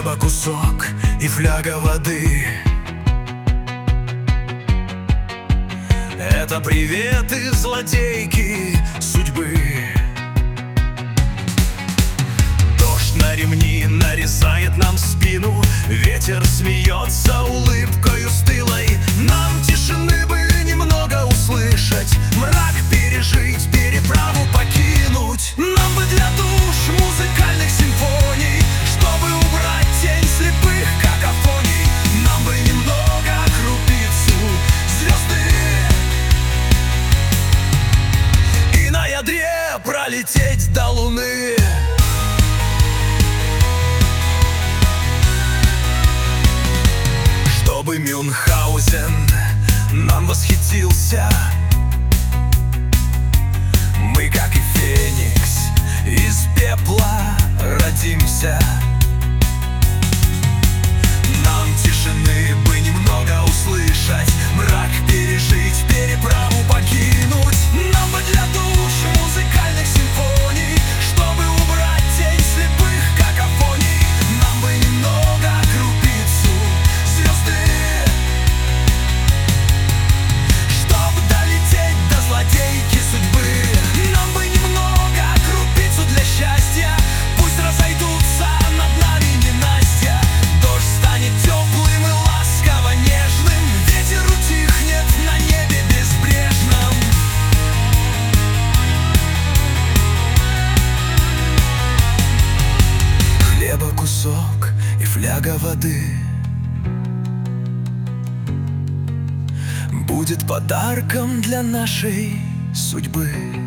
Хлеба кусок и фляга воды — это приветы злодейки судьбы. Дождь на ремни нарезает нам спину, ветер смеется улыбкою стылой. Нам тишины бы немного услышать, мрак пережить, переправу покинуть. Нам бы для душ музыкальных симфоний, чтобы убрать тень слепых какофоний. Нам бы немного крупицу звезды и на ядре пролететь до луны. Чтобы Мюнхгаузен нам восхитился, мы, как и феникс, из пепла родимся. Нам тишины бы немного услышать, мрак пережить, переправу покинуть. Нам бы для душ музыкальных симфоний, чтобы убрать тень слепых какофоний. Нам бы немного крупицу звезды, чтоб долететь до злодейки судьбы. Нам бы немного крупицу для счастья, пусть разойдутся над нами ненастья. Дождь станет теплым и ласково нежным, ветер утихнет на небе безбрежном. Хлеба кусок и фляга воды будет подарком для нашей судьбы.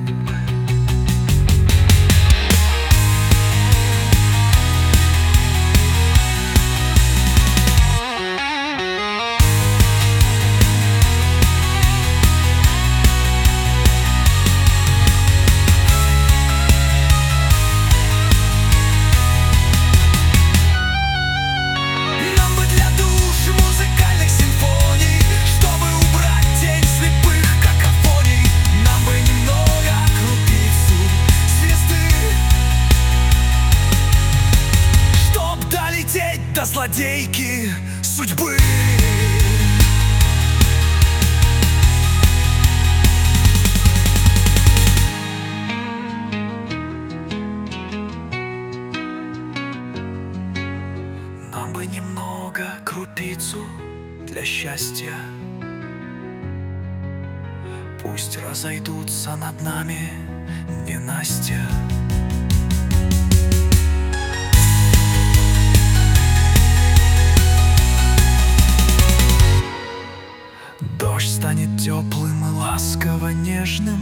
Нам бы для душ музыкальных симфоний, чтобы убрать тень слепых какофоний. Нам бы немного крупицу звезды, чтоб долететь до злодейки судьбы. Нам бы немного крупицу для счастья, пусть разойдутся над нами ненастья. Дождь станет теплым и ласково нежным,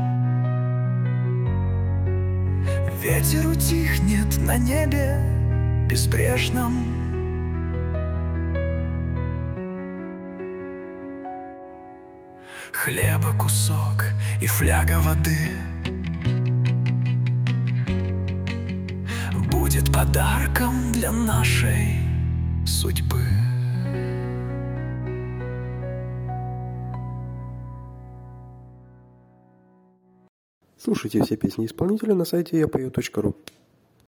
ветер утихнет на небе безбрежном. Хлеба кусок и фляга воды будет подарком для нашей судьбы. Слушайте все песни исполнителя на сайте yapeo.ru.